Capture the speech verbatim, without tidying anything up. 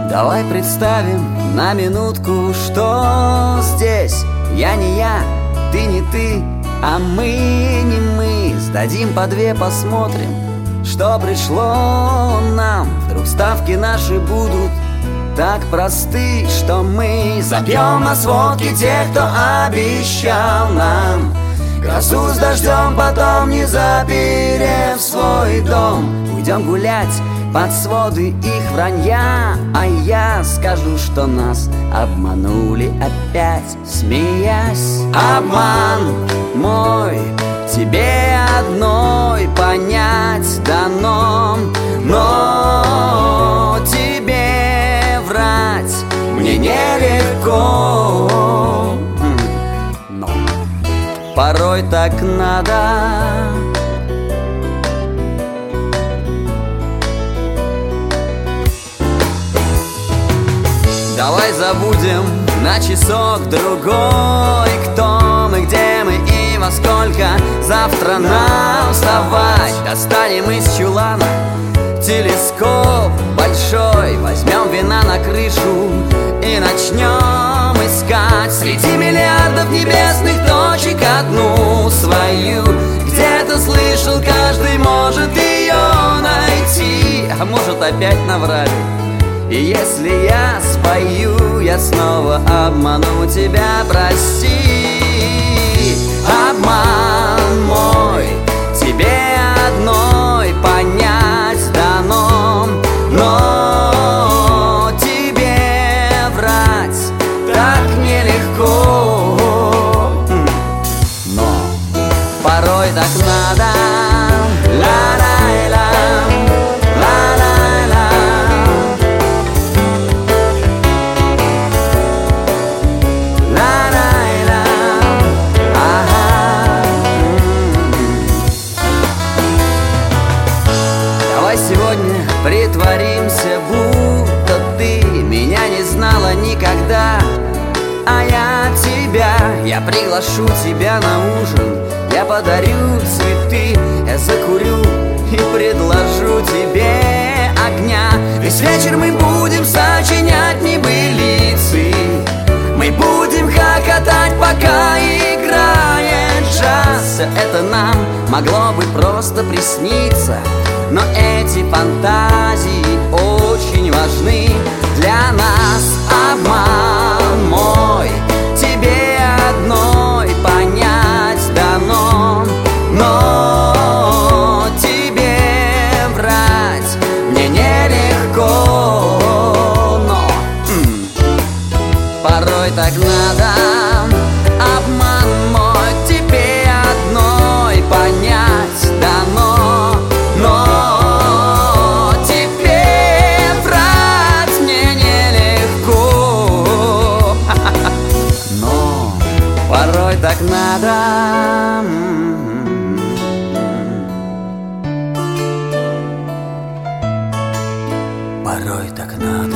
Давай представим на минутку, что здесь я не я, ты не ты, а мы не мы. Сдадим по две, посмотрим, что пришло нам. Вдруг ставки наши будут так просты, что мы запьем на сводке тех, кто обещал нам грозу с дождем, потом не заперев свой дом. Уйдем гулять под своды их вранья, а я скажу, что нас обманули опять, смеясь. Обман мой тебе одной понять дано, но тебе врать мне нелегко. Но порой так надо. Давай забудем на часок другой, кто мы, где мы и во сколько завтра нам вставать. Достанем из чулана телескоп большой, возьмем вина на крышу и начнем искать среди миллиардов небесных точек одну свою. Где-то слышал, каждый может ее найти, а может опять наврали. И если я спою, я снова обману тебя, прости. Обман мой тебе одной понять дано, но тебе врать так нелегко. Но порой так надо. Ла-ла-ла. Сегодня притворимся, будто ты меня не знала никогда, а я тебя. Я приглашу тебя на ужин, я подарю цветы, я закурю и предложу тебе огня. Весь вечер мы будем сочинять небылицы, мы будем хохотать, пока играет джаз. Все это нам могло бы просто присниться, но эти фантазии очень важны для нас. Обман мой тебе одной понять дано, но тебе врать мне нелегко. Но м, порой так надо. Обман мой тебе одной понять дано, но порой так надо. Порой так надо.